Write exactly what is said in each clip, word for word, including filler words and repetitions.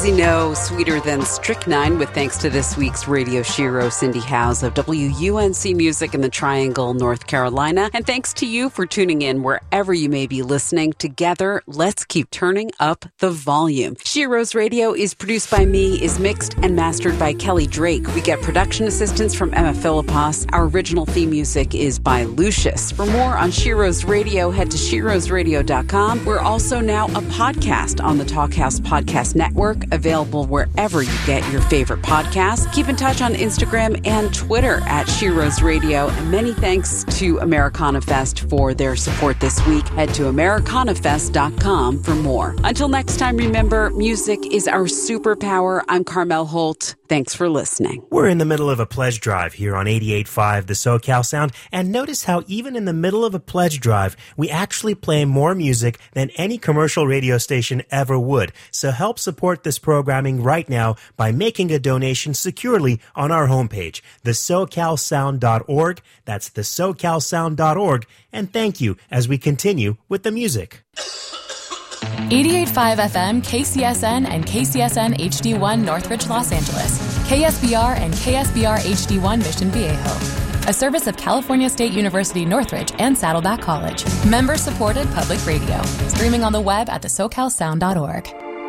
Easy No, Sweeter Than Strychnine, with thanks to this week's radio shiro, Cindy Howes of W U N C Music in the Triangle, North Carolina. And thanks to you for tuning in wherever you may be listening. Together, let's keep turning up the volume. Shiro's Radio is produced by me, is mixed and mastered by Kelly Drake. We get production assistance from Emma Philippos. Our original theme music is by Lucius. For more on Shiro's Radio, head to shiros radio dot com. We're also now a podcast on the Talkhouse Podcast Network, available wherever you get your favorite podcasts. Keep in touch on Instagram and Twitter at Shiro's Radio. And many thanks to Americana Fest for their support this week. Head to americana fest dot com for more. Until next time, remember, music is our superpower. I'm Carmel Holt. Thanks for listening. We're in the middle of a pledge drive here on eighty-eight point five, the SoCal Sound, and notice how even in the middle of a pledge drive, we actually play more music than any commercial radio station ever would. So help support this programming right now by making a donation securely on our homepage, the socal sound dot org. That's the socal sound dot org. And thank you as we continue with the music. eighty-eight point five F M, K C S N, and K C S N H D one Northridge, Los Angeles. K S B R and K S B R H D one Mission Viejo. A service of California State University Northridge and Saddleback College. Member-supported public radio. Streaming on the web at the socal sound dot org.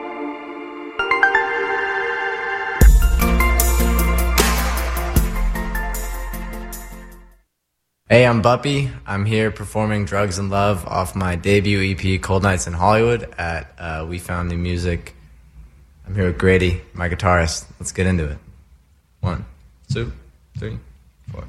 Hey, I'm Buppy. I'm here performing Drugs and Love off my debut E P, Cold Nights in Hollywood, at uh, We Found New Music. I'm here with Grady, my guitarist. Let's get into it. One, two, three, four.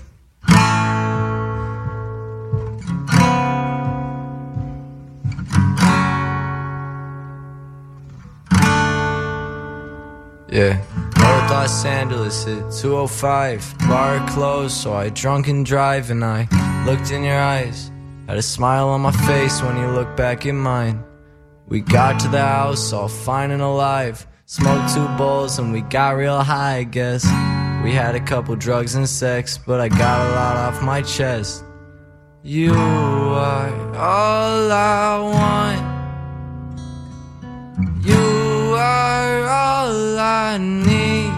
Yeah. North Los Angeles hit two oh five. Bar closed, so I drunk and drive, and I looked in your eyes. Had a smile on my face when you looked back in mine. We got to the house all fine and alive. Smoked two bowls and we got real high, I guess. We had a couple drugs and sex, but I got a lot off my chest. You are all I want. You are all I need.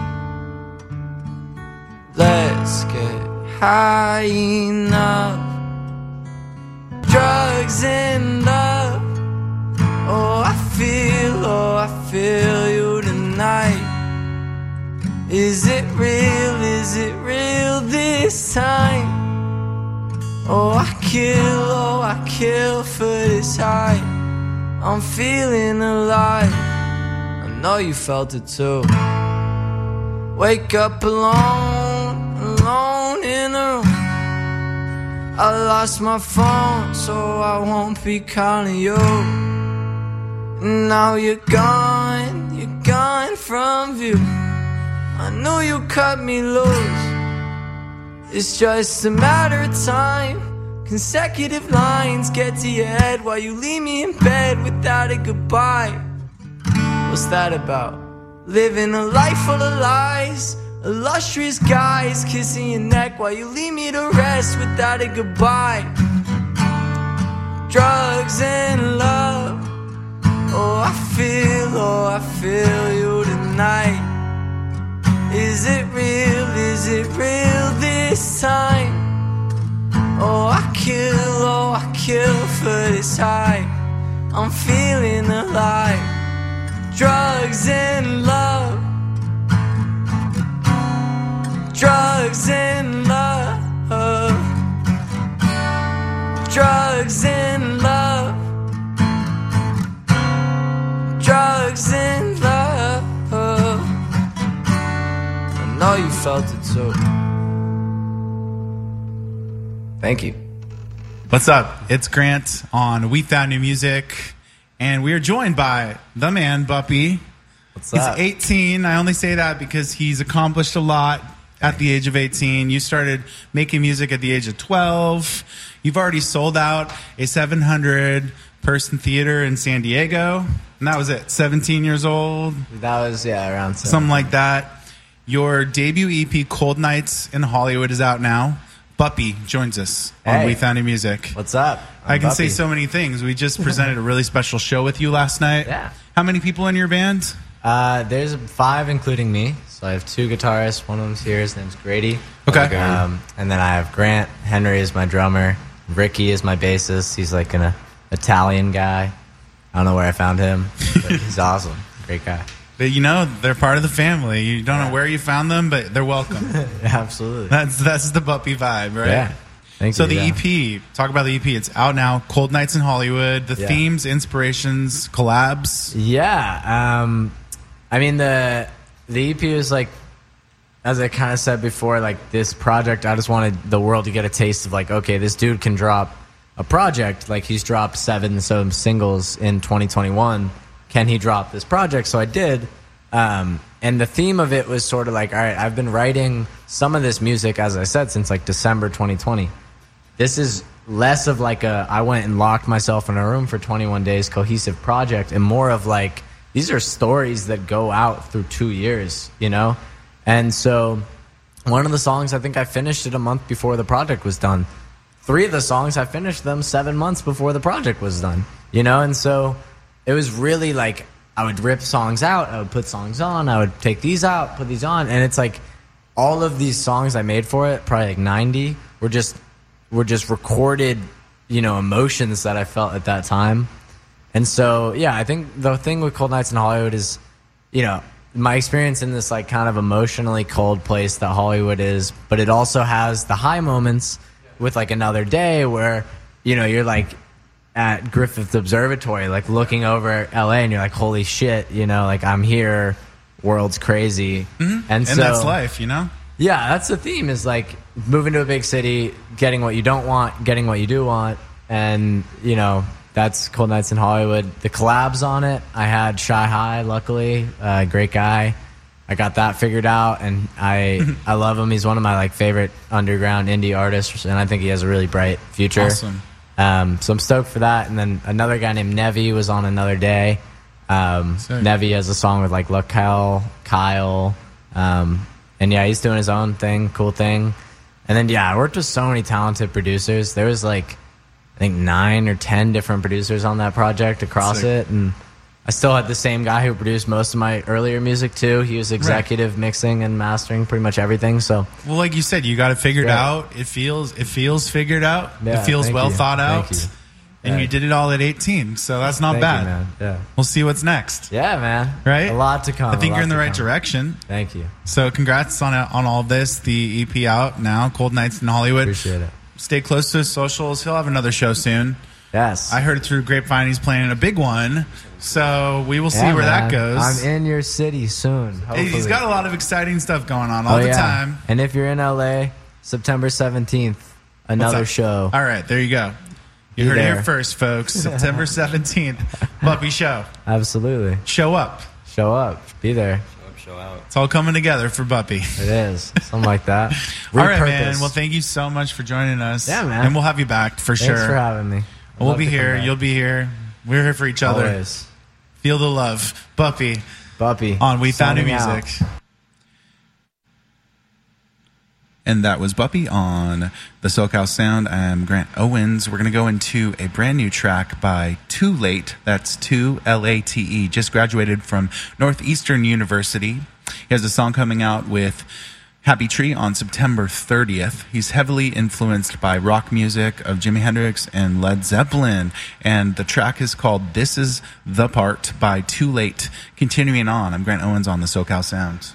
Let's get high enough. Drugs and love. Oh, I feel, oh, I feel you tonight. Is it real, is it real this time? Oh, I kill, oh, I kill for this high. I'm feeling alive. I know you felt it too. Wake up alone, alone in a room. I lost my phone, so I won't be calling you. Now you're gone, you're gone from view. I know you cut me loose. It's just a matter of time. Consecutive lines get to your head while you leave me in bed without a goodbye. What's that about? Living a life full of lies. Illustrious guys kissing your neck while you leave me to rest without a goodbye. Drugs and love. Oh, I feel, oh, I feel you tonight. Is it real, is it real this time? Oh, I kill, oh, I kill for this high. I'm feeling alive. Drugs and love. Drugs and love. Drugs and love. Drugs and love. I know you felt it too. Thank you. What's up? It's Grant on We Found New Music, and we are joined by the man, Buppy. What's he's up? eighteen. I only say that because he's accomplished a lot at the age of eighteen. You started making music at the age of twelve. You've already sold out a seven hundred person theater in San Diego, and that was it. seventeen years old. That was, yeah, around seven. Something like that. Your debut E P, Cold Nights in Hollywood, is out now. Buppy joins us on Hey. We Found New Music. What's up? I'm I can Buppy. say so many things. We just presented a really special show with you last night. Yeah. How many people in your band? Uh, there's five, including me. So I have two guitarists. One of them's here. His name's Grady. Okay. Um, and then I have Grant. Henry is my drummer. Ricky is my bassist. He's like an uh, Italian guy. I don't know where I found him, but he's awesome. Great guy. But you know, they're part of the family. You don't Yeah. know where you found them, but they're welcome. Absolutely. That's that's the Buppy vibe, right? Yeah. Thank so you. the yeah. E P, talk about the E P. It's out now. Cold Nights in Hollywood. The Yeah. themes, inspirations, collabs. Yeah. Um, I mean, the the E P is like, as I kind of said before, like this project, I just wanted the world to get a taste of like, okay, this dude can drop a project. Like he's dropped seven so singles in twenty twenty-one. Can he drop this project? So I did. Um, and the theme of it was sort of like, all right, I've been writing some of this music, as I said, since like December twenty twenty. This is less of like a, I went and locked myself in a room for twenty-one days cohesive project, and more of like, these are stories that go out through two years, you know? And so one of the songs, I think I finished it a month before the project was done. Three of the songs, I finished them seven months before the project was done, you know? And so it was really like, I would rip songs out, I would put songs on, I would take these out, put these on, and it's like all of these songs I made for it, probably like ninety, were just were just recorded, you know, emotions that I felt at that time. And so, yeah, I think the thing with Cold Nights in Hollywood is, you know, my experience in this like kind of emotionally cold place that Hollywood is, but it also has the high moments with like Another Day where, you know, you're like at Griffith Observatory, like looking over L A and you're like, holy shit, you know, like I'm here, world's crazy. Mm-hmm. And, And so that's life, you know? yeah, that's the theme is like moving to a big city, getting what you don't want, getting what you do want. And, you know, that's Cold Nights in Hollywood. The collabs on it, I had Shy High, luckily, uh, great guy. I got that figured out, and I I love him. He's one of my like favorite underground indie artists, and I think he has a really bright future. Awesome. Um, so I'm stoked for that. And then another guy named Nevi was on Another Day. Um, Sick. Nevi has a song with like Kyle, Kyle, um, and yeah, he's doing his own thing, cool thing. And then yeah, I worked with so many talented producers. There was like I think nine or ten different producers on that project across Sick. it, and I still had the same guy who produced most of my earlier music too. He was executive mixing and mastering pretty much everything. So Well, like you said, you got it figured Yeah. out. It feels it feels figured out. Yeah, it feels thank well you. thought Thank out. you. And Yeah. you did it all at eighteen, so that's not thank bad. you, man. Yeah, We'll see what's next. yeah, man. Right? A lot to come. I think a you're in lot the to right come. direction. Thank you. So congrats on on all of this. The E P out now, Cold Nights in Hollywood. Appreciate it. Stay close to his socials. He'll have another show soon. Yes. I heard it through Grapevine he's planning a big one. So we will see Yeah, where man. that goes. I'm in your city soon. Hopefully. He's got a lot of exciting stuff going on all oh, the yeah. time. And if you're in L A, September seventeenth, What's another up? show. All right, there you go. You Be heard it there. here first, folks. September seventeenth, Buppy Show. Absolutely. Show up. Show up. Be there. It's all coming together for Buppy. It is. Something like that. All right, man. Repurpose. Well, thank you so much for joining us. Yeah, man. And we'll have you back for Thanks sure. for having me. I'd We'll love be to come here. back. You'll be here. We're here for each other. Always. Feel the love. Buppy Buppy. on We Found New signing out. Music. And that was Buppy on the SoCal Sound. I'm Grant Owens. We're going to go into a brand new track by Too Late. That's two L A T E. Just graduated from Northeastern University. He has a song coming out with Happy Tree on September thirtieth. He's heavily influenced by rock music of Jimi Hendrix and Led Zeppelin. And the track is called This Is the Part by Too Late. Continuing on, I'm Grant Owens on the SoCal Sound.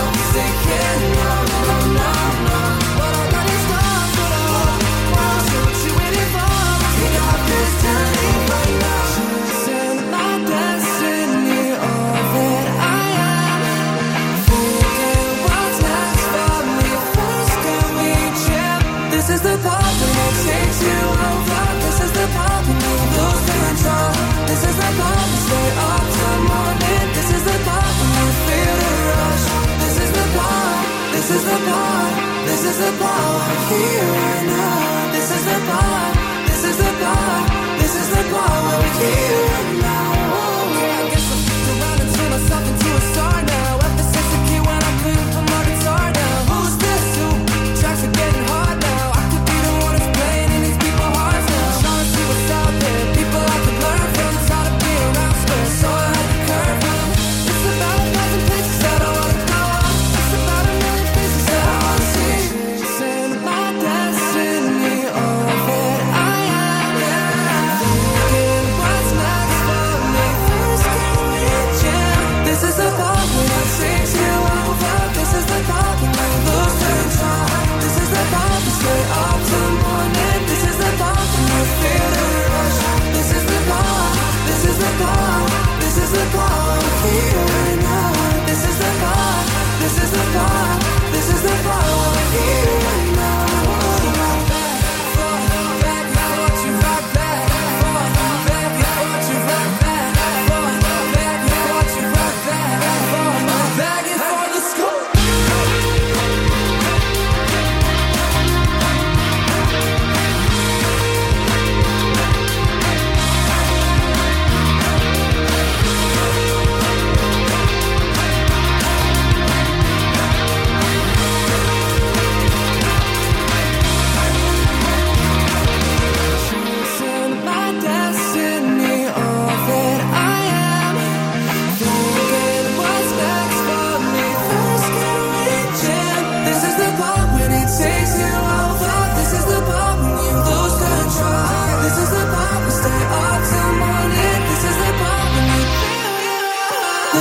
But I got it stuck, but I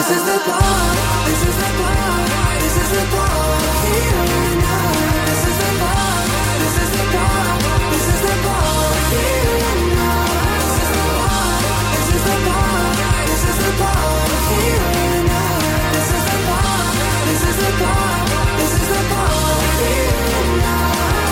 This is the bar, this is the bar, this is the bar here and now. This is the bar, this is the bar, this is the bar here and now. This is the bar, this is the bar, this is the bar here and now. This is the bar, this is the bar, this is the bar here and now.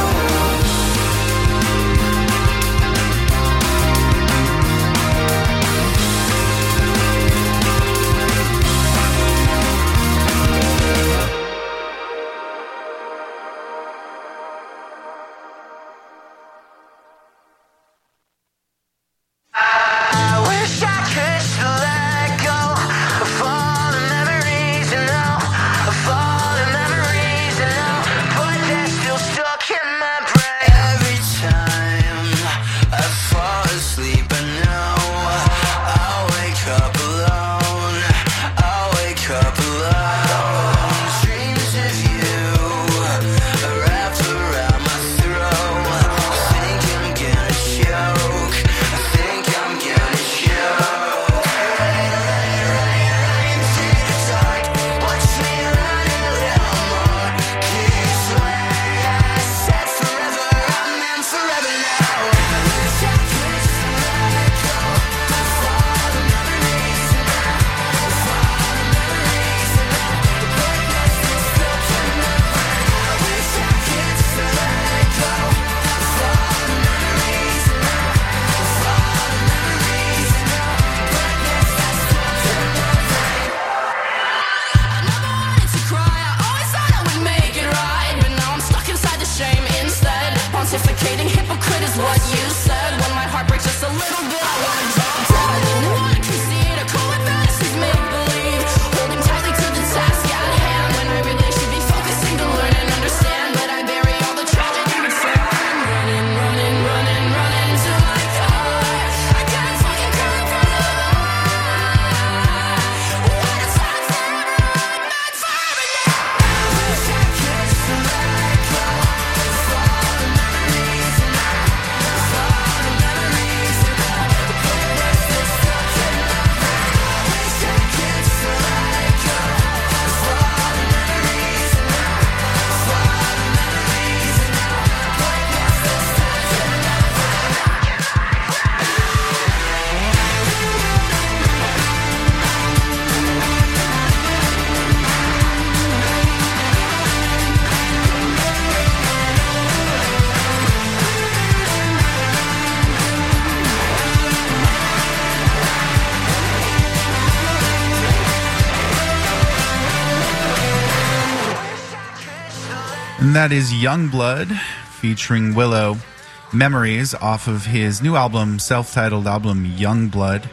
And that is Youngblood featuring Willow, Memories, off of his new album, self-titled album, Youngblood.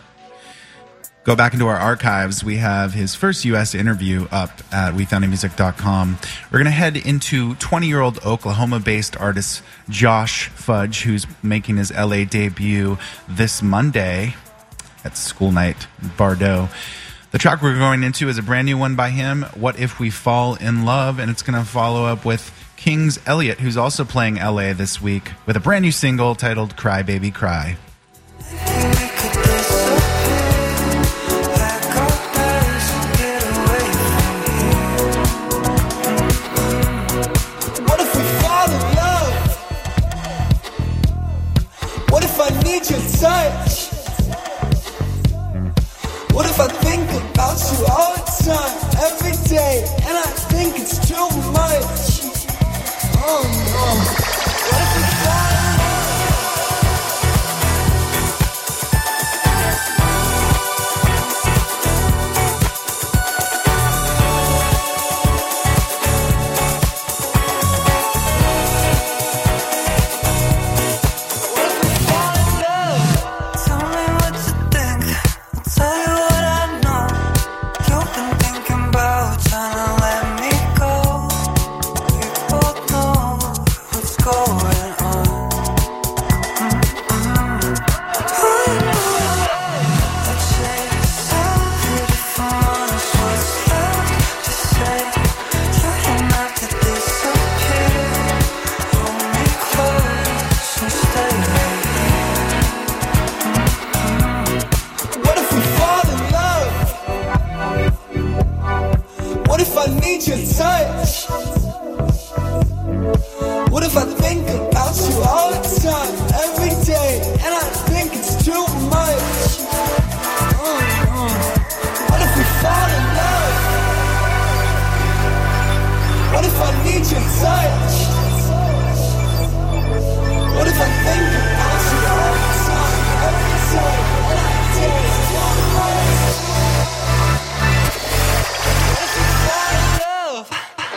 Go back into our archives. We have his first U S interview up at we found a music dot com. We're going to head into twenty-year-old Oklahoma-based artist Josh Fudge, who's making his L A debut this Monday at School Night Bardo. The track we're going into is a brand new one by him, What If We Fall in Love, and it's going to follow up with Kings Elliott, who's also playing L A this week, with a brand new single titled Cry Baby Cry. What if we fall in love? What if I need your touch? What if I think about you all the time, every day, and I think it's too much? Oh no. What if we fall in love? need your touch? What if I think about you all the time, every day, and I think it's too much? Mm, mm. What if we fall in love? What if I need your touch? What if I think about you all the time, every day, and I think it's too much? What if we fall in love?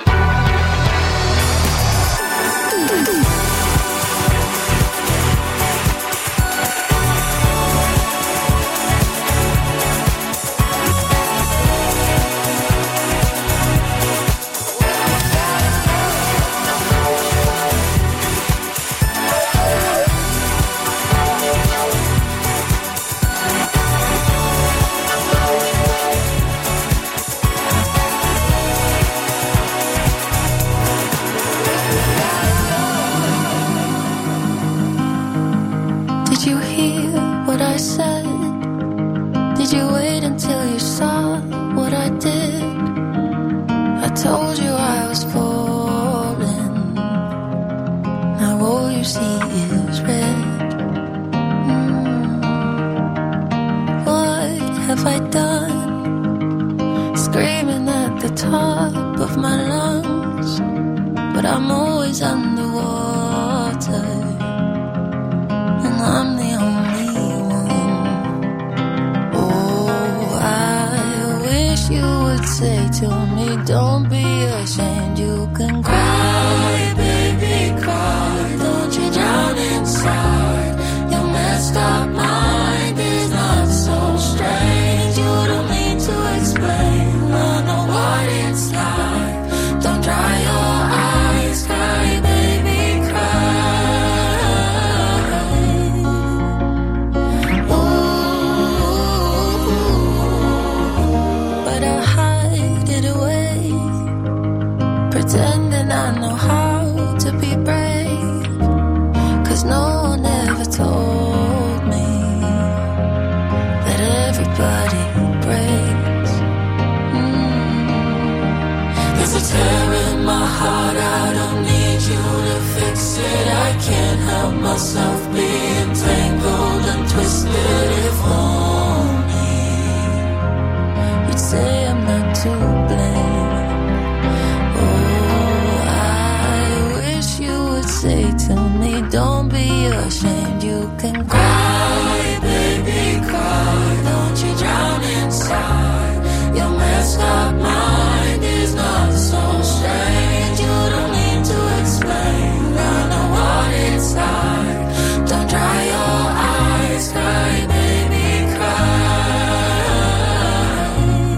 Did you hear what I said? Did you wait until you saw what I did? I told you I was falling. Now all you see is red. Mm. What have I done? Screaming at the top of my lungs, but I'm always underwater. I'm the only one. Oh, I wish you would say to me, don't be ashamed, you can cry, baby, cry. Don't you drown inside. Your messed up mind is not so strange. You don't need to explain, I know what it's like. Don't dry your eyes, cry, baby, cry. Pretending I know how to be brave, 'cause no one ever told me that everybody breaks. mm. There's a tear in my heart, I don't need you to fix it. I can't help myself being tangled and twisted. If only you'd say I'm not to blame. Say to me, don't be ashamed, you can cry, baby, cry. Don't you drown inside. Your messed up mind is not so strange. You don't need to explain, I know what it's like. Don't dry your eyes, cry, baby, cry.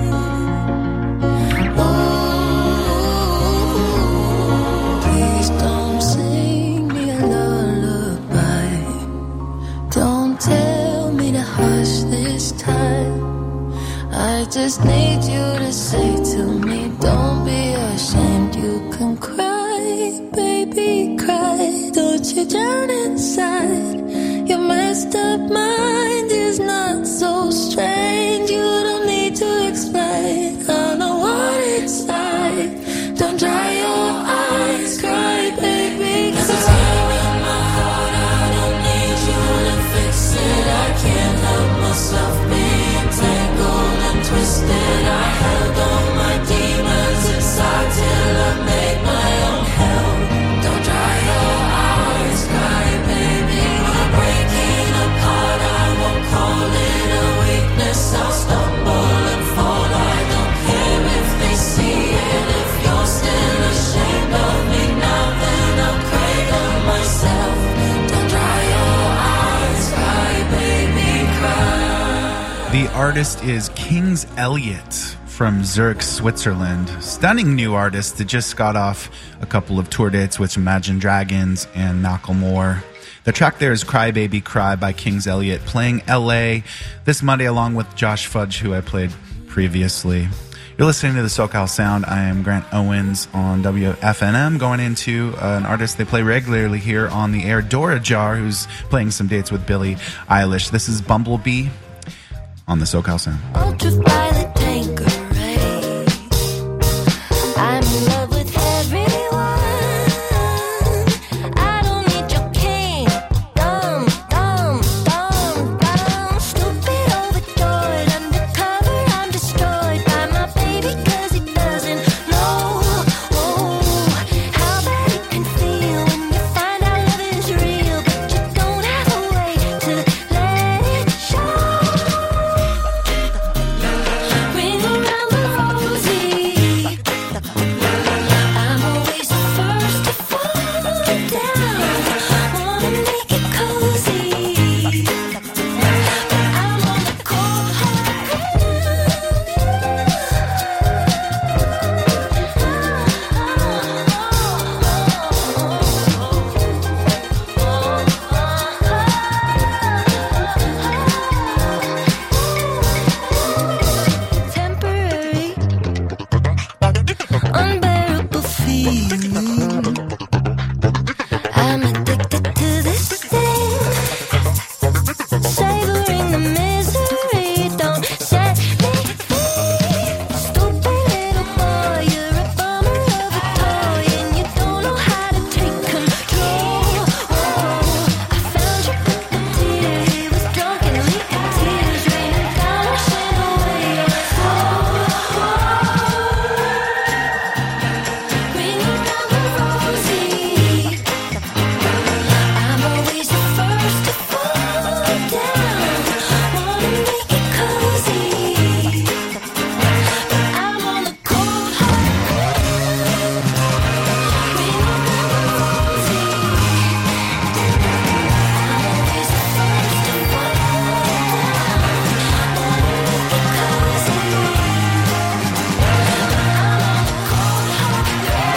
Ooh, please don't sing me a lullaby. Don't tell me to hush this time. I just need you to say to me, don't be ashamed, you can cry, baby, cry. Don't you drown inside. Your messed up mind is not so strange. You don't need to explain, I know what it's like. Don't dry your eyes, cry, baby, cry. There's a tear in my heart, I don't need you to fix it. I can't help myself being tangled and twisted. I held all my demons inside till I made my own hell. Don't dry your eyes, cry, baby. We're breaking apart, I won't call it a weakness. I'll stumble and fall, I don't care if they see it. If you're still ashamed of me now, then I'll cradle myself. Don't dry your eyes, cry, baby, cry. The artist is Kings Elliot from Zurich, Switzerland. Stunning new artist that just got off a couple of tour dates with Imagine Dragons and Macklemore. The track there is Cry Baby Cry by Kings Elliot, playing L A this Monday along with Josh Fudge, who I played previously. You're listening to the SoCal Sound. I am Grant Owens on W F N M, going into uh, an artist they play regularly here on the air, Dora Jar, who's playing some dates with Billie Eilish. This is Bumblebee on the SoCal Sound. Ultraviolet Tanqueray. I'm I'm addicted to this thing, savoring the misery. Don't set me free. Stupid little boy, you're a bummer of a toy, and you don't know how to take control. I found your puppeteer, he was drunk and leaking tears, raining down, washing away your soul. Ring around the rosy. I'm always the first to fall down. Wanna make it cozy, but I'm on the cold hard ground. Ring around the rosy. I'm always the first to fall down. Wanna make it cozy, but I'm on the cold hard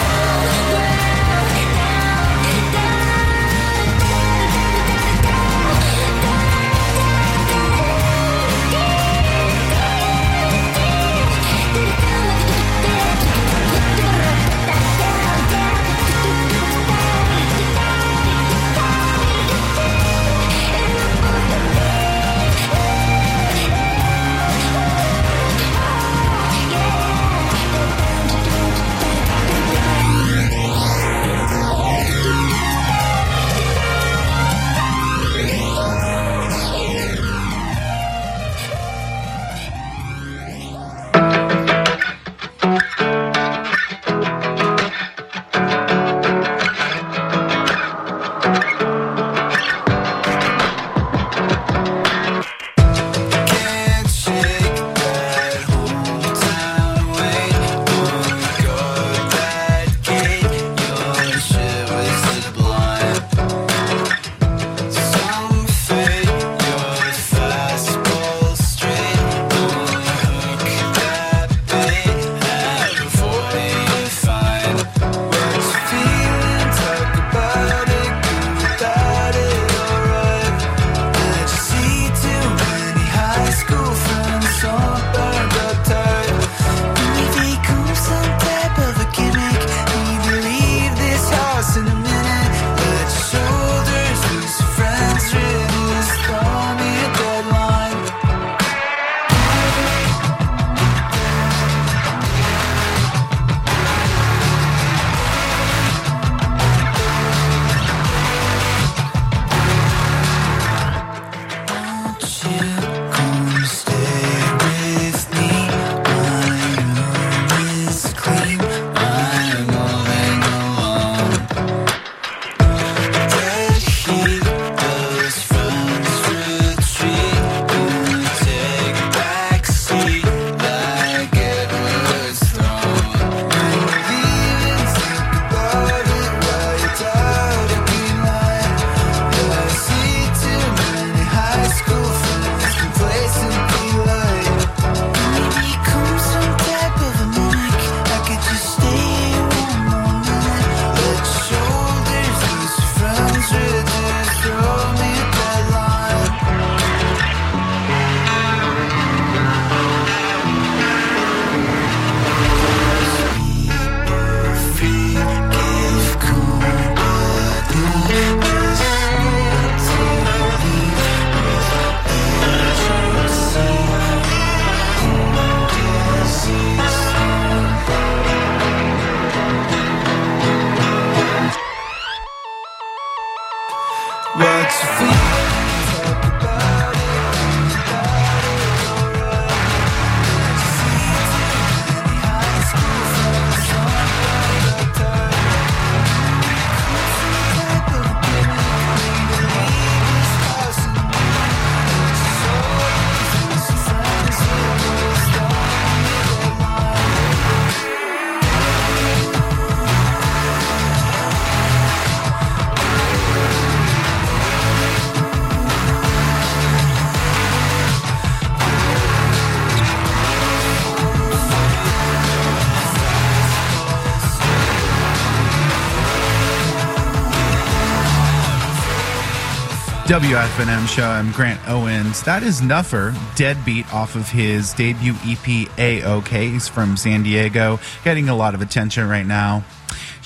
Can't shake that hometown weight. When we guard that gate, your shit was sublime. Some fate, your fastball straight. Only hook that bait at forty-five. What you feeling? Talk about it. Good without it, alright. Did you see too many high school friends all burned up tight? Maybe they come some type of a gimmick. Need to leave this house in a minute. Let your shoulders loose, your friends reduce. Throw me a deadline. Won't you come stay with me? My room is clean. I'm moving along. Dead heat, those friends retreat. You take back seat like Edward's throne. When you're leaving, think about it while you're tired of being lying. Yeah, I see too many high school friends complacent be like. Maybe come some type of a mimic. I could just stay here one more minute. Let your shoulders loose, your friends reduce. Throw me a deadline. Free, give cool, but there's no to leave what you feel. Talk about it. See too many high school friends all burned up tight. Some type of gimmick. Need to leave this house in a minute. Let your shoulders loose, your friends reduce. Throw me a deadline. W F N M show. I'm Grant Owens. That is Nuffer, Deadbeat, off of his debut E P A OK. He's from San Diego, getting a lot of attention right now.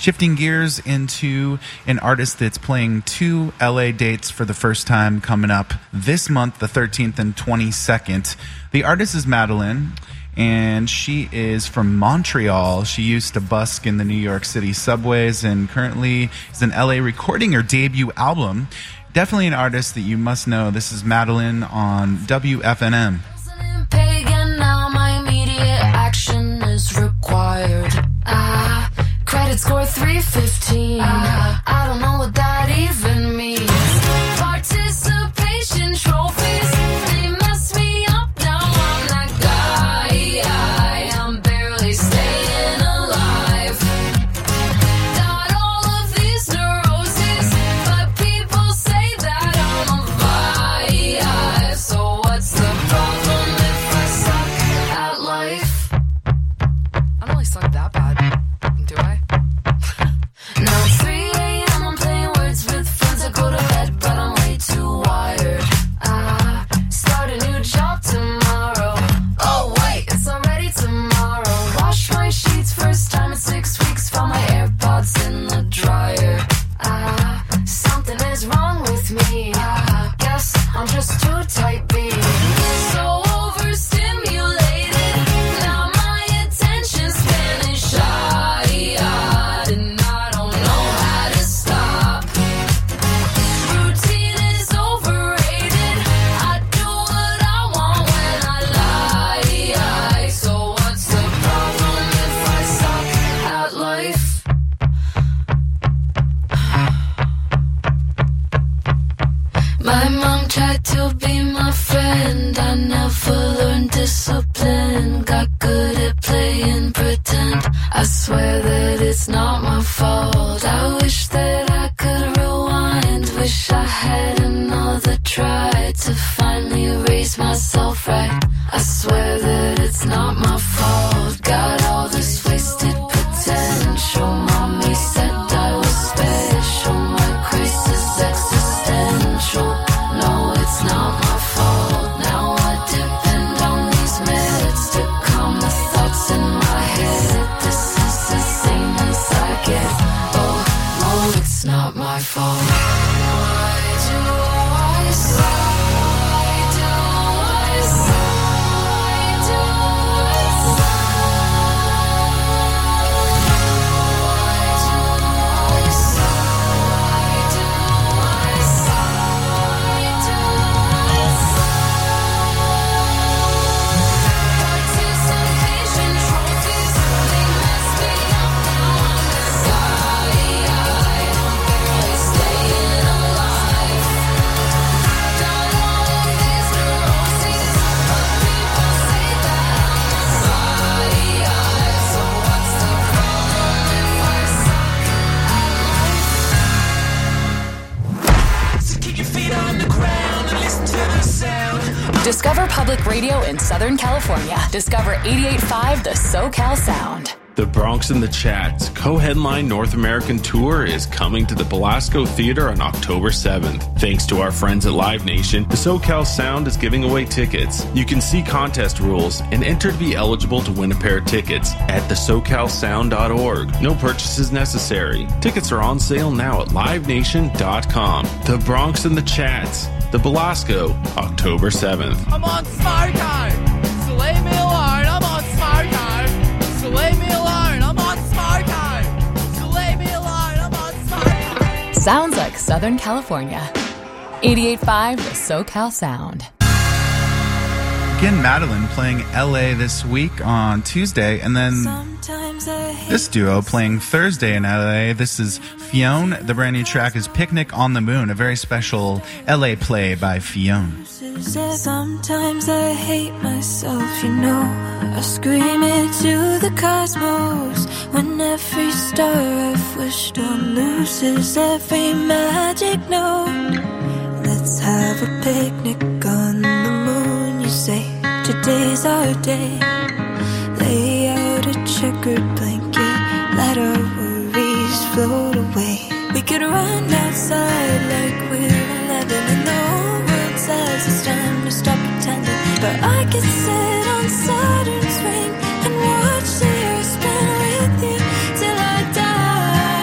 Shifting gears into an artist that's playing two L A dates for the first time coming up this month, the thirteenth and twenty-second. The artist is Madeline, and she is from Montreal. She used to busk in the New York City subways and currently is in L A recording her debut album. Definitely an artist that you must know. This is Madeline on W F N M. Pagan, now my immediate action is required. Ah, credit score three fifteen. Ah, I don't know what that even means. Participation trophies, they mess me up. Now I'm that guy. I am barely staying alive. Got all of these neuroses, but people say that I'm a vibe. So what's the problem if I suck at life? I don't really suck that bad, do I? Now it's three a.m. I'm playing words with friends. I go to bed, but I'm way too wired. I start a new job tomorrow. Oh wait, it's already tomorrow. Wash my sheets first time in six weeks. Found my AirPods in the dryer. Ah, something is wrong with me. I guess I'm just too type B. So overstimulated. Now my attention span is shot. And I don't know how to stop. Routine is overrated. I do what I want when I lie. So what's the problem if I suck at life? My mom tried to be my friend. I never learned discipline. Got good at playing pretend. I swear that it's not my fault. I wish that I could rewind. Wish I had another try to finally raise myself right. I swear that it's not my fault. Got all this wasted potential. Mommy said I was special. My grace is existential. No, it's not my fault. Now I depend on these meds to calm the thoughts in my head. This is as sane as I get. Oh, no, it's not my fault. Why do I sigh? Why do I sigh? Why do I sigh? Why do I sigh? Why do I sigh? Why do I sigh? Participation trophies, they mess me up. Now I'm the guy. I'm barely staying alive. Got all of these neuroses, but people say that I'm a vibe. So what's the problem if I suck at life? So keep your feet on the ground and listen to the sound. Discover Public Radio in Southern California. Discover eighty-eight point five The SoCal Sound. The Bronx and the Chats co-headline North American tour is coming to the Belasco Theater on October seventh. Thanks to our friends at Live Nation, the SoCal Sound is giving away tickets. You can see contest rules and enter to be eligible to win a pair of tickets at the socal sound dot org. No purchases necessary. Tickets are on sale now at live nation dot com. The Bronx and the Chats, the Belasco, October seventh. I'm on Smart Card. So leave me alone. I'm on Smart Card. So leave me alone. I'm on Smart Card. So leave me alone. I'm on Smart Card. Sounds like Southern California. eighty-eight point five The SoCal Sound. Again, Madeline playing L A this week on Tuesday, and then this duo playing Thursday in L A. This is Fionn. The brand new track is Picnic on the Moon, a very special L A play by Fionn. Sometimes I hate myself, you know. I scream into the cosmos when every star I've wished on loses every magic note. Let's have a picnic on the moon, you say. Today's our day. Lay out a checkered blanket, let our worries float away. We could run outside like we're eleven and the whole world says it's time to stop pretending. But I could sit on Saturn's ring and watch the earth spin with you till I die.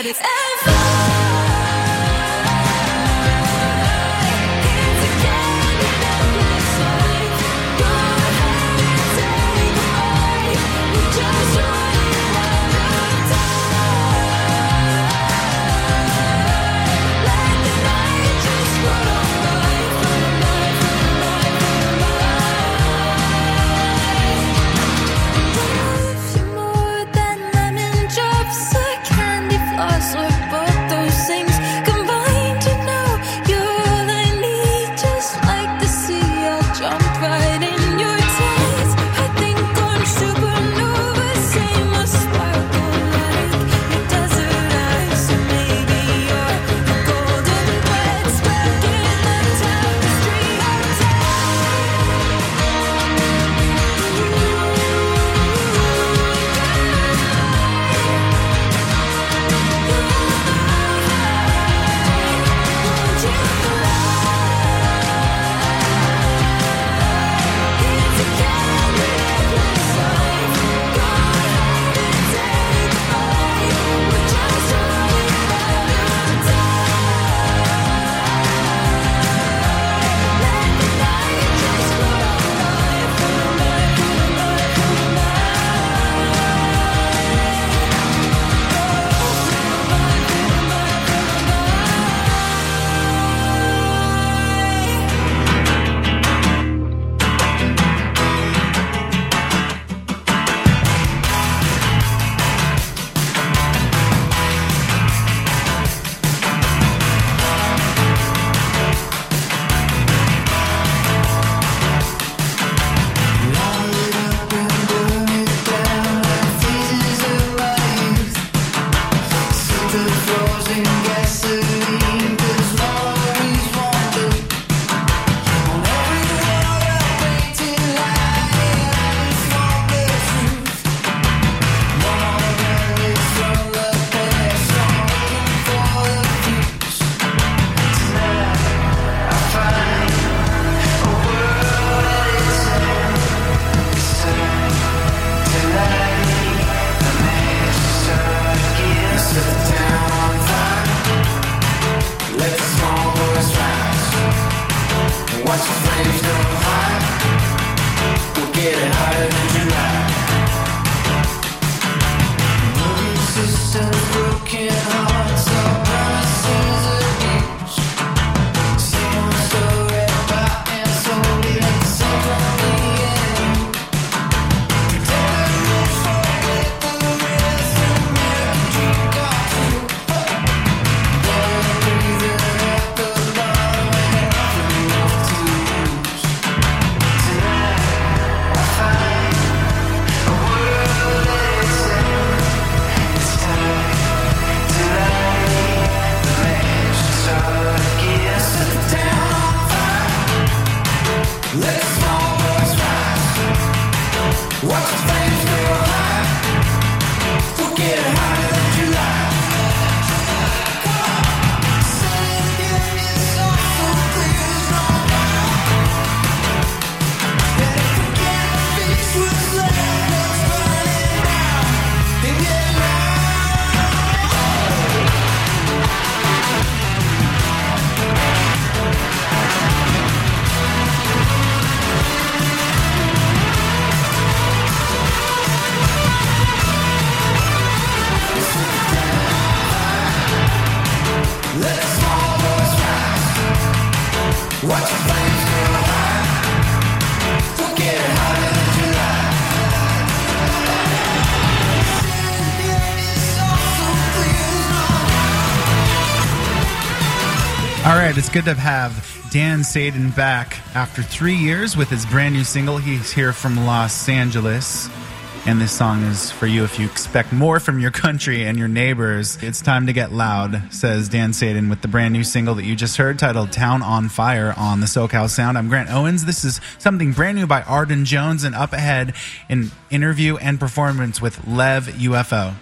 All right, it's good to have Dan Sadin back after three years with his brand new single. He's here from Los Angeles, and this song is for you if you expect more from your country and your neighbors. It's time to get loud, says Dan Sadin with the brand new single that you just heard titled Town on Fire on the SoCal Sound. I'm Grant Owens. This is something brand new by Arden Jones, and up ahead an interview and performance with Lev U F O.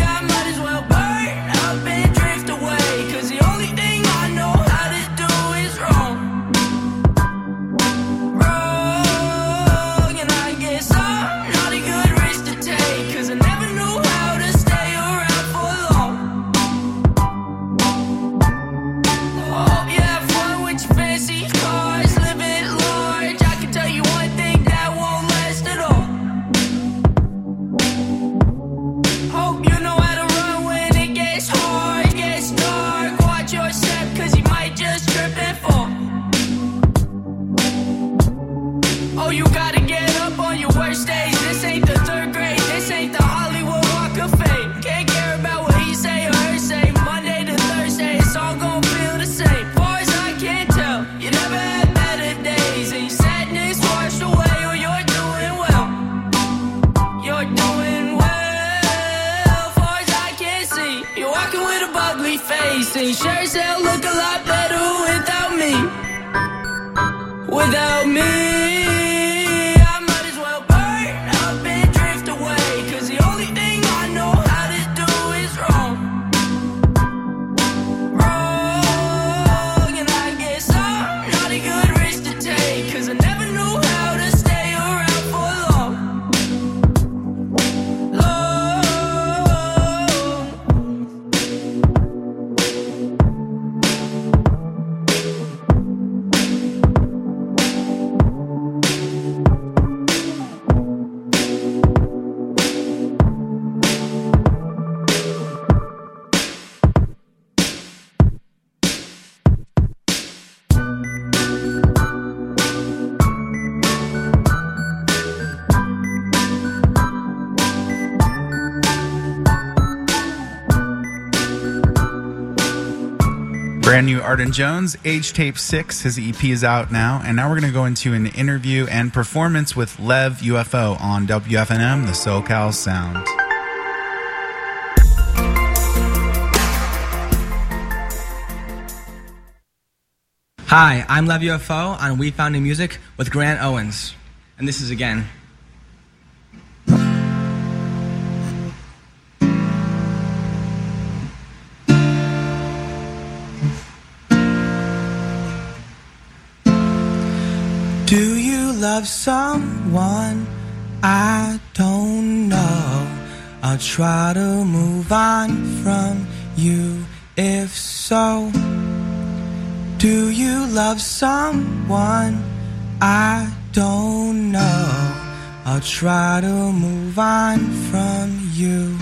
Is of ugly faces. Sure as hell look a lot better without me. Without me. I might as well burn up and drift away. Cause the only thing I know how to do is wrong. Wrong. And I guess I'm not a good risk to take. Cause I never knew how to stay around for long. Brand new Arden Jones, Age Tape six. His E P is out now. And now we're going to go into an interview and performance with Lev U F O on W F N M, the SoCal Sound. Hi, I'm Lev U F O on We Found New Music with Grant Owens. And this is Again. Do you love someone? I don't know. I'll try to move on from you if so. Do you love someone? I don't know. I'll try to move on from you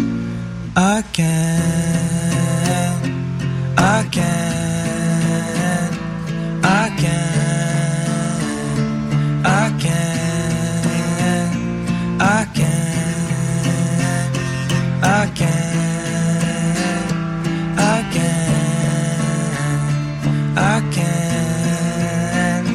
again, again, again. Again, again, again, again, again.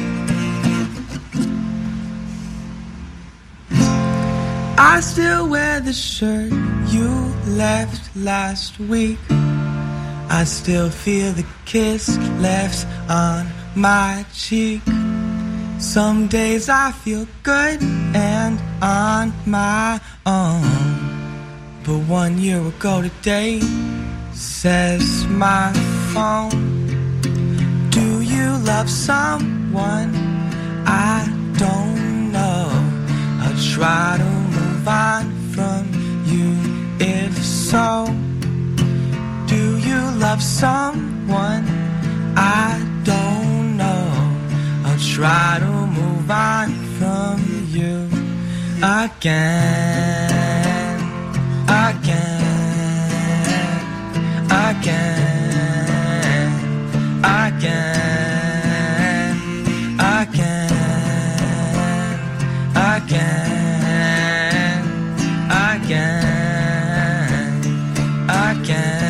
I still wear the shirt you left last week. I still feel the kiss left on my cheek. Some days I feel good and on my own. But one year ago today, says my phone. Do you love someone? I don't know. I'll try to move on from you if so. Do you love someone? I don't know. I'll try to move on from you again, again, again, again, again, again, again, again.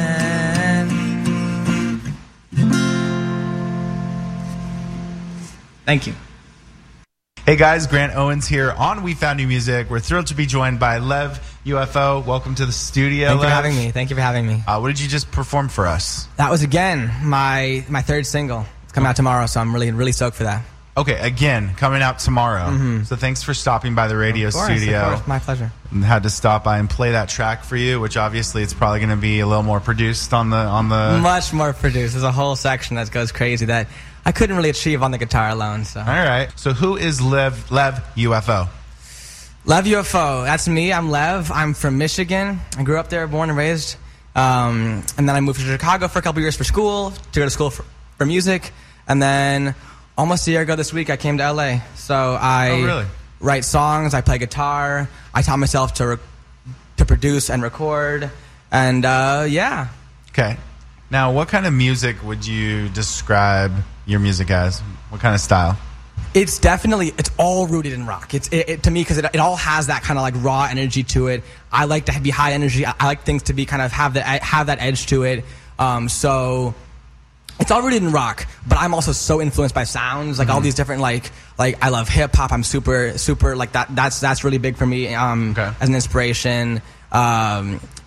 Thank you. Hey guys, Grant Owens here on We Found New Music. We're thrilled to be joined by Lev U F O. Welcome to the studio, Thank you Lev. for having me. Thank you for having me. Uh, what did you just perform for us? That was Again, my my third single. It's coming out tomorrow, so I'm really really stoked for that. Okay, Again, coming out tomorrow. Mm-hmm. So thanks for stopping by the radio Of course, studio. of course, my pleasure. And had to stop by and play that track for you, which obviously it's probably going to be a little more produced on the on the. Much more produced. There's a whole section that goes crazy that I couldn't really achieve on the guitar alone. So. All right. So who is Lev Lev U F O? Lev U F O. That's me. I'm Lev. I'm from Michigan. I grew up there, born and raised. Um, and then I moved to Chicago for a couple years for school, to go to school for, for music. And then almost a year ago this week, I came to L A. So I oh, really? write songs. I play guitar. I taught myself to re- to produce and record. And uh, yeah. Okay. Now, what kind of music would you describe your music as? What kind of style? It's definitely, it's all rooted in rock. It's it, it, to me, because it, it all has that kind of like raw energy to it. I like to be high energy. I, I like things to be kind of have that have that edge to it. Um, so it's all rooted in rock, but I'm also so influenced by sounds, like mm-hmm. all these different like like I love hip hop. I'm super super like that. That's that's really big for me um, okay. as an inspiration. Um,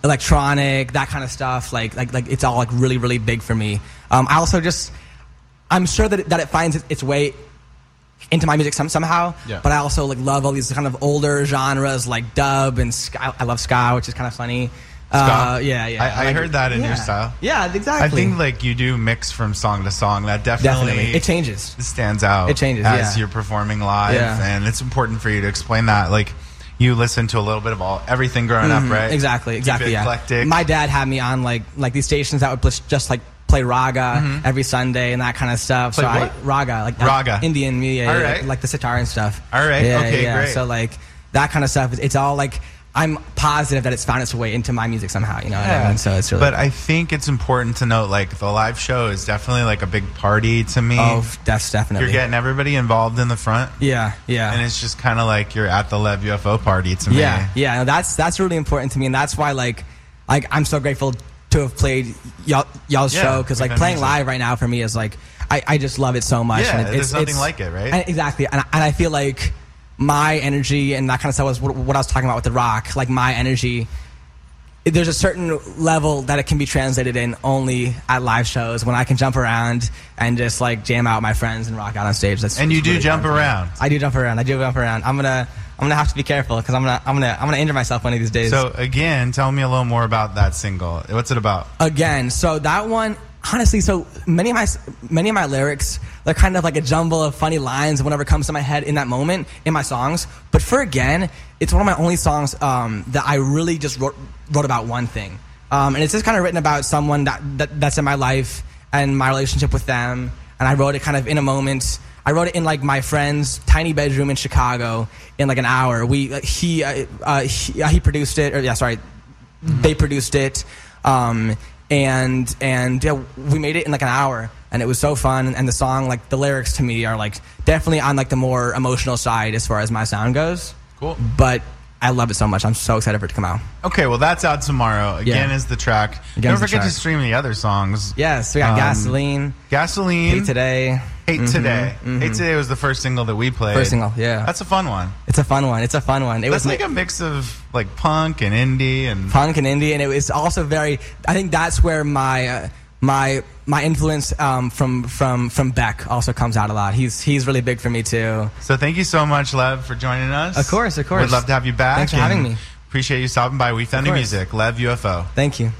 electronic, that kind of stuff. Like like like it's all like really really big for me. Um, I also just I'm sure that it, that it finds its, its way into my music some, somehow. Yeah. But I also like love all these kind of older genres like dub and ska. I love ska, which is kind of funny. Uh, yeah, yeah. I, I Like, heard that in yeah. your style. Yeah, exactly. I think like you do mix from song to song. That definitely, Definitely. It changes. stands out. It changes, as yeah. you're performing live, Yeah. and it's important for you to explain that. Like you listen to a little bit of all everything growing Mhm, up, right? Exactly, Keep exactly. it Yeah. eclectic. My dad had me on like like these stations that would pl- just like play raga Mhm. every Sunday and that kind of stuff. Play so what? I, raga, like Raga. like Indian music, All yeah, right. like the sitar and stuff. All right, Yeah, okay, yeah. great. So like that kind of stuff. It's all like I'm positive that it's found its way into my music somehow. You know what I mean? So it's really. But I think it's important to note, like the live show is definitely like a big party to me. Oh, that's definitely. You're getting everybody involved in the front. Yeah, yeah. And it's just kind of like you're at the Lev U F O party to me. Yeah, yeah. No, that's that's really important to me, and that's why like like I'm so grateful to have played y'all, y'all's Yeah, show because like we've playing done music. live right now for me is like I, I just love it so much. Yeah, and it, there's it's, nothing it's, like it, right? and- exactly, and, I- and I feel like my energy and that kind of stuff was what, what I was talking about with the rock. Like my energy, there's a certain level that it can be translated in only at live shows when I can jump around and just like jam out with my friends and rock out on stage. That's And you do really jump fun for me. around. I do jump around. I do jump around. I'm gonna I'm gonna have to be careful because I'm gonna I'm gonna I'm gonna injure myself one of these days. So again, tell me a little more about that single. What's it about? Again, so that one, honestly, so many of my many of my lyrics, they're kind of like a jumble of funny lines and whatever comes to my head in that moment in my songs. But for Again, it's one of my only songs um, that I really just wrote, wrote about one thing. Um, and it's just kind of written about someone that, that that's in my life and my relationship with them. And I wrote it kind of in a moment. I wrote it in like my friend's tiny bedroom in Chicago in like an hour. We uh, he uh, uh, he, uh, he produced it, or yeah, sorry, they produced it. Um, and and yeah, we made it in like an hour, and it was so fun. And the song, like the lyrics to me are like definitely on like the more emotional side as far as my sound goes. Cool. But I love it so much. I'm so excited for it to come out. Okay, well that's out tomorrow. Again Yeah. is the track. Again Don't is the forget to track. stream the other songs. Yes, we got Um, Gasoline, Gasoline. Hate Today. Hate Mhm, Today. mhm. Hate Today was the first single that we played. First single, yeah. That's a fun one. It's a fun one. It's a fun one. It That's was like a mix of like punk and indie and punk and indie, and it was also very. I think that's where my uh, my my influence um, from from from Beck also comes out a lot. He's he's really big for me too. So thank you so much, Lev, for joining us. Of course, of course. We'd love to have you back. Thanks for and having me. Appreciate you stopping by. We found new course. music. Lev U F O. Thank you.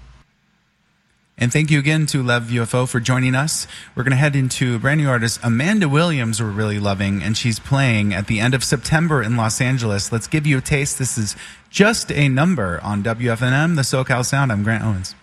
And thank you again to Lev U F O for joining us. We're going to head into a brand new artist, Amanda Williams, we're really loving, and she's playing at the end of September in Los Angeles. Let's give you a taste. This is Just a Number on W F N M, the SoCal Sound. I'm Grant Owens.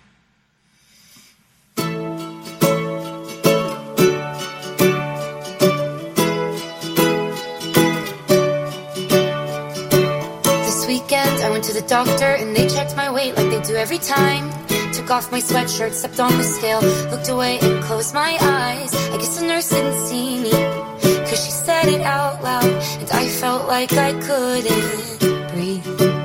This weekend I went to the doctor and they checked my weight like they do every time. Took off my sweatshirt, stepped on the scale, looked away and closed my eyes. I guess the nurse didn't see me, cause she said it out loud, and I felt like I couldn't breathe.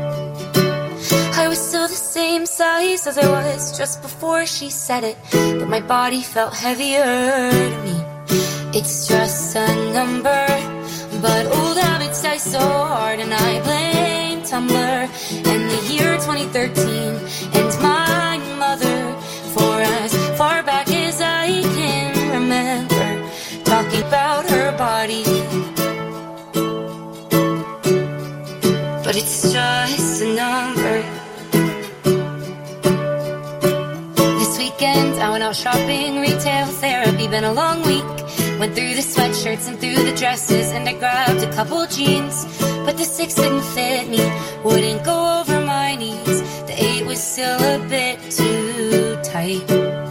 I was still the same size as I was just before she said it, but my body felt heavier to me. It's just a number, but old habits die so hard, and I blame Tumblr and the year twenty thirteen and my mother for as far back as I can remember talking about her body. But it's just a number. This weekend I went out shopping, retail therapy, been a long week. Went through the sweatshirts and through the dresses, and I grabbed a couple jeans, but the six didn't fit me, wouldn't go over my knees. The eight was still a bit too tight.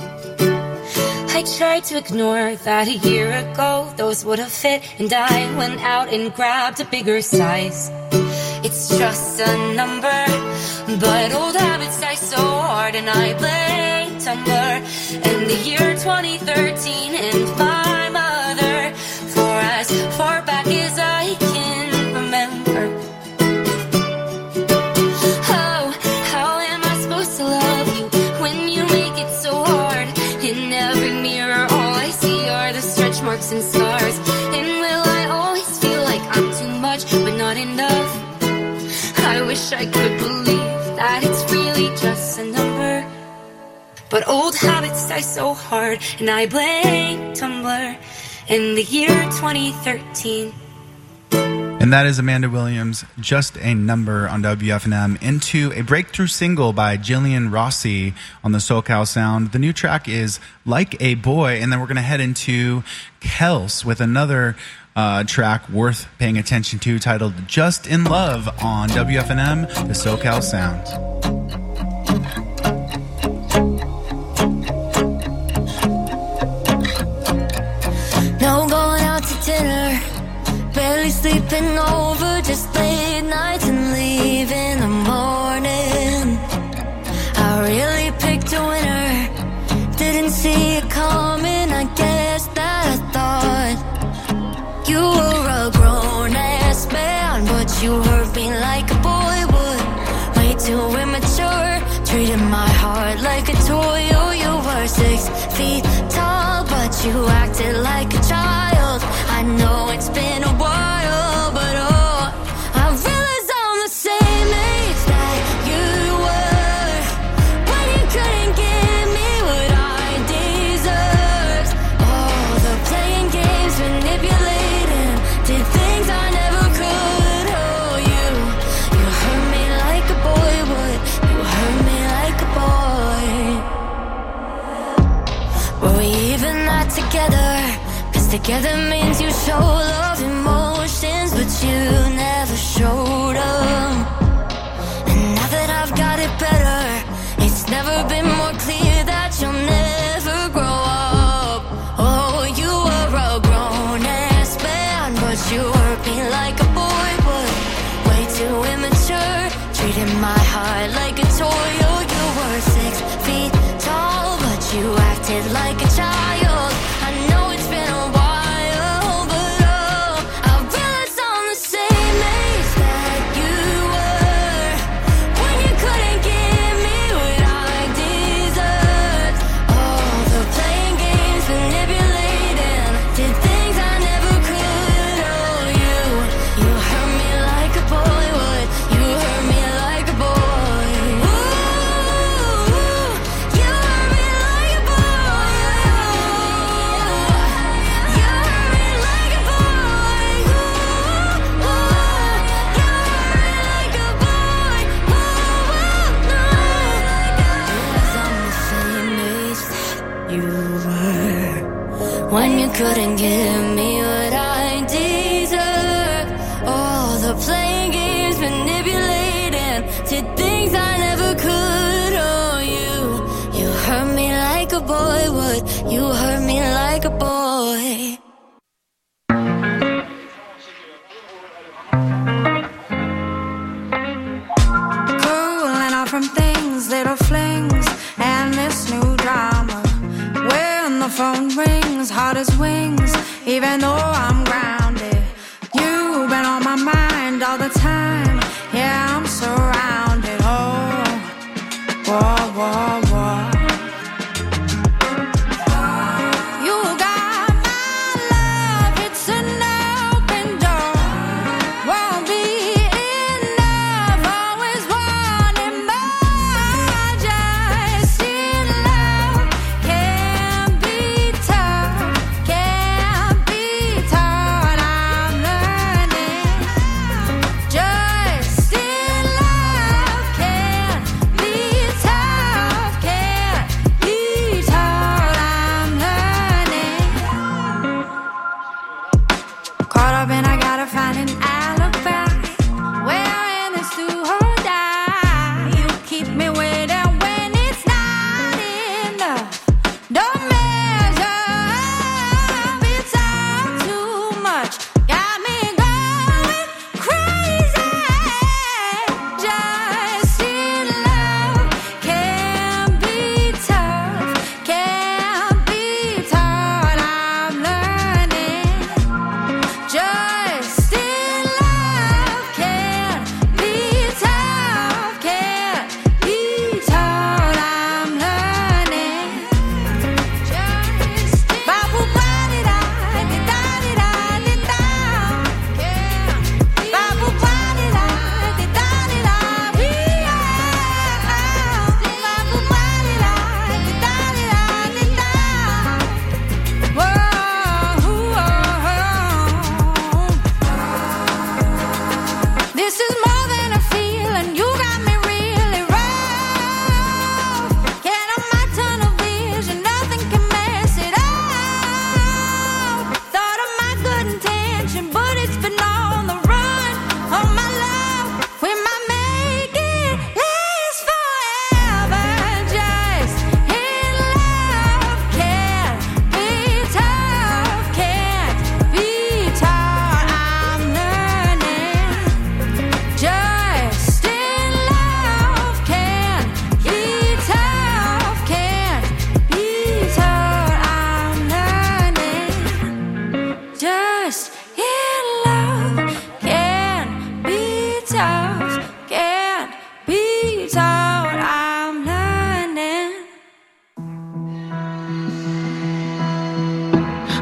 I tried to ignore that a year ago those would have fit, and I went out and grabbed a bigger size. It's just a number, but old habits die so hard, and I blame Tumblr and the year twenty thirteen and my mother for as far back as I can remember. Oh, how am I supposed to love you when you make it so hard? In every mirror all I see are the stretch marks and scars. And will I always feel like I'm too much but not enough? I wish I could believe that it's really just But old habits die so hard, and I blame Tumblr in the year twenty thirteen. And that is Amanda Williams, Just a Number on W F N M, into a breakthrough single by Jillian Rossi on the SoCal Sound. The new track is Like a Boy, and then we're going to head into Kels with another uh, track worth paying attention to titled Just in Love on W F N M, the SoCal Sound. No going out to dinner, barely sleeping over, just late nights and leave in the morning. I really picked a winner, didn't see it coming. I guess that I thought you were a grown-ass man, but you hurt me like a boy would. Way too immature, treating my heart like a toy. Oh, you were six feet tall, but you acted like a child. I know it's been a while, but oh, I realize I'm the same age that you were when you couldn't give me what I deserved. Oh, the playing games, manipulating, did things I never could. Oh, you, you hurt me like a boy would. You hurt me like a boy. Were we even not together? Together means you show love, emotions, but you never showed them. And now that I've got it better, it's never been more clear that you'll never grow up. Oh, you were a grown-ass man, but you hurt me like a boy would. Way too immature, treating my heart like a toy. Oh, you were six feet tall, but you acted like a child. I know it's been a while. When you couldn't give me what I deserve. All the playing games, manipulating, did things I never could. Oh, you, you hurt me like a boy would. You hurt me like a boy. Cooling off from things, little flings, and this new drama. When the phone rings, hard as wings, even though I'm grounded. You've been on my mind all the time. Yeah, I'm surrounded. Oh, whoa, whoa, whoa. You got my love, it's an open door. Won't be enough, always wanting more. Just in love, can't be tough, can't be tough.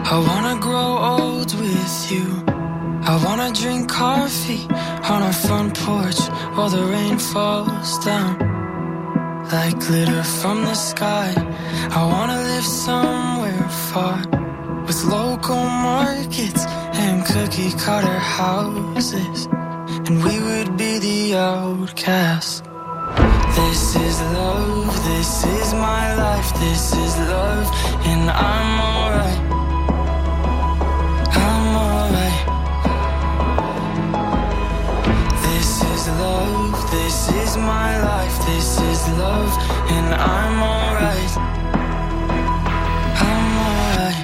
I wanna grow old with you. I wanna drink coffee on our front porch while the rain falls down like glitter from the sky. I wanna live somewhere far with local markets and cookie cutter houses, and we would be the outcasts. This is love, this is my life, this is love, and I'm alright. I'm alright. This is love, this is my life, this is love, and I'm alright. I'm alright.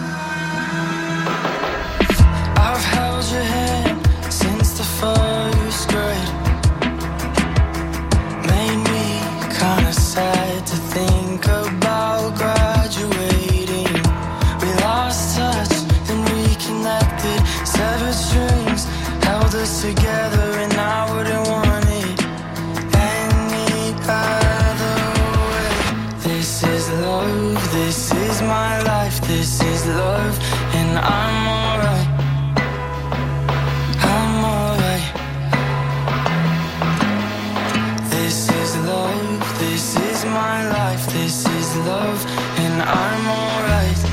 I've held your hand since the first grade. Made me kinda sad to think about graduating. We lost touch, then reconnected, severed strings, held us together, and I wouldn't want it any other way. This is love, this is my life, this is love, and I'm alright. I'm alright. This is love, this is my life, this is love, and I'm alright.